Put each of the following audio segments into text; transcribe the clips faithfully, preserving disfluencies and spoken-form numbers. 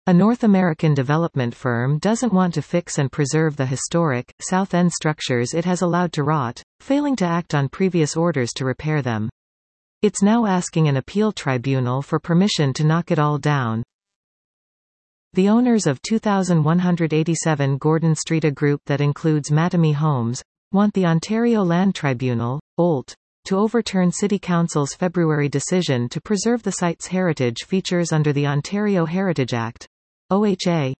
A North American development firm doesn't want to fix and preserve the historic, South End structures it has allowed to rot, failing to act on previous orders to repair them. It's now asking an appeal tribunal for permission to knock it all down. The owners of two thousand one hundred eighty-seven Gordon Street, a group that includes Mattamy Homes, want the Ontario Land Tribunal, O L T, to overturn City Council's February decision to preserve the site's heritage features under the Ontario Heritage Act, O H A.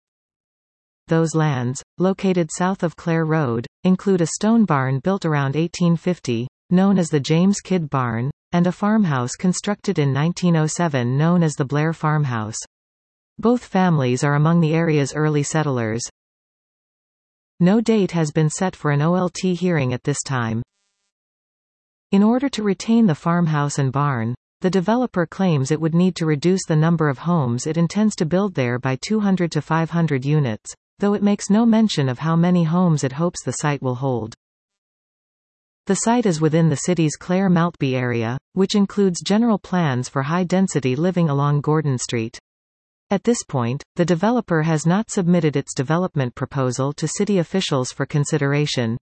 Those lands, located south of Clare Road, include a stone barn built around eighteen fifty, known as the James Kidd Barn, and a farmhouse constructed in nineteen oh seven known as the Blair Farmhouse. Both families are among the area's early settlers. No date has been set for an O L T hearing at this time. In order to retain the farmhouse and barn, the developer claims it would need to reduce the number of homes it intends to build there by two hundred to five hundred units, though it makes no mention of how many homes it hopes the site will hold. The site is within the city's Clare Maltby area, which includes general plans for high-density living along Gordon Street. At this point, the developer has not submitted its development proposal to city officials for consideration.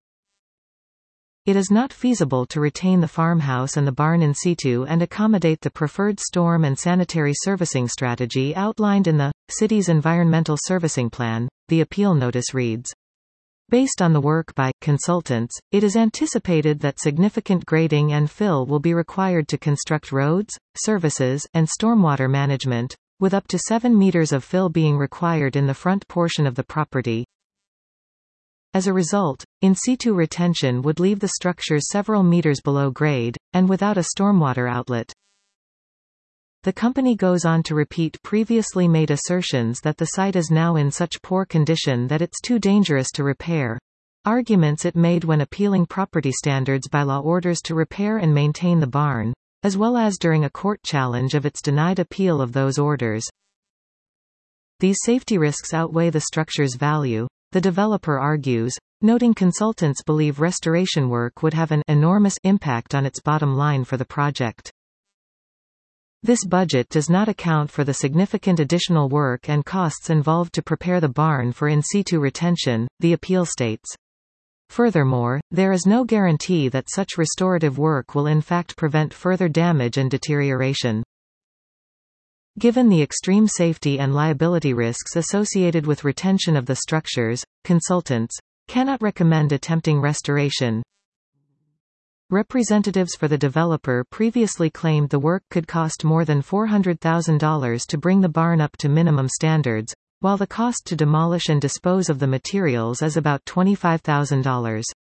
It is not feasible to retain the farmhouse and the barn in situ and accommodate the preferred storm and sanitary servicing strategy outlined in the city's environmental servicing plan, the appeal notice reads. Based on the work by consultants, it is anticipated that significant grading and fill will be required to construct roads, services, and stormwater management, with up to seven meters of fill being required in the front portion of the property. As a result, in situ retention would leave the structures several meters below grade, and without a stormwater outlet. The company goes on to repeat previously made assertions that the site is now in such poor condition that it's too dangerous to repair, arguments it made when appealing property standards bylaw orders to repair and maintain the barn, as well as during a court challenge of its denied appeal of those orders. These safety risks outweigh the structure's value, the developer argues, noting consultants believe restoration work would have an enormous impact on its bottom line for the project. This budget does not account for the significant additional work and costs involved to prepare the barn for in situ retention, the appeal states. Furthermore, there is no guarantee that such restorative work will in fact prevent further damage and deterioration. Given the extreme safety and liability risks associated with retention of the structures, consultants cannot recommend attempting restoration. Representatives for the developer previously claimed the work could cost more than four hundred thousand dollars to bring the barn up to minimum standards, while the cost to demolish and dispose of the materials is about twenty-five thousand dollars.